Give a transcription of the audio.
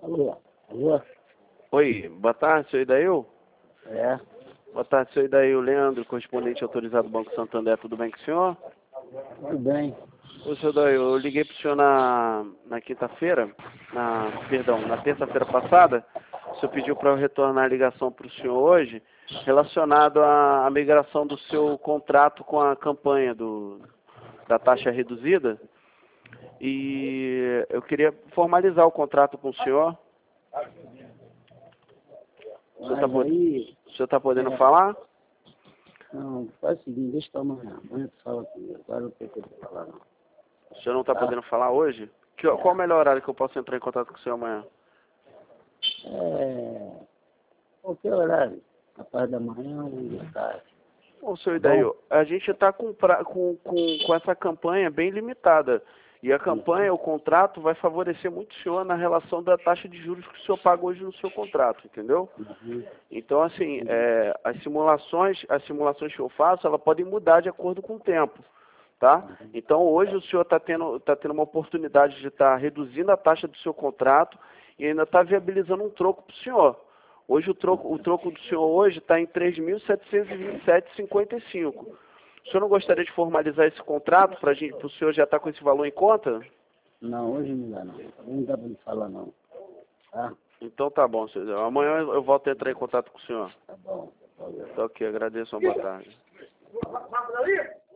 Alô? Alô? Oi, boa tarde, seu Idail? É? Boa tarde, seu Idail, Leandro, correspondente autorizado do Banco Santander, tudo bem com o senhor? Tudo bem. Ô, seu Idail, eu liguei para o senhor na quinta-feira, na terça-feira passada. O senhor pediu para eu retornar a ligação para o senhor hoje, relacionado à migração do seu contrato com a campanha da taxa reduzida. E eu queria formalizar o contrato com o senhor. O senhor tá podendo falar? Não, faz o seguinte, deixa pra amanhã. Amanhã tu fala comigo. Agora não tem como falar, não. O senhor não está podendo falar hoje? Qual o melhor horário que eu posso entrar em contato com o senhor amanhã? Qualquer horário. Na parte da manhã ou da tarde. Ô, seu Tá bom? Idail, a gente está com essa campanha bem limitada. E a campanha, o contrato, vai favorecer muito o senhor na relação da taxa de juros que o senhor paga hoje no seu contrato, entendeu? Uhum. Então, assim, as simulações que eu faço, elas podem mudar de acordo com o tempo, tá? Então, hoje o senhor está tendo uma oportunidade de estar reduzindo a taxa do seu contrato e ainda está viabilizando um troco para o senhor. Hoje o troco do senhor hoje está em 3.727,55. O senhor não gostaria de formalizar esse contrato para o senhor já estar com esse valor em conta? Não, hoje não dá, não. Não dá pra me falar, não. Tá? Então tá bom, senhor. Amanhã eu volto a entrar em contato com o senhor. Tá bom. Tá ok, agradeço, uma boa tarde.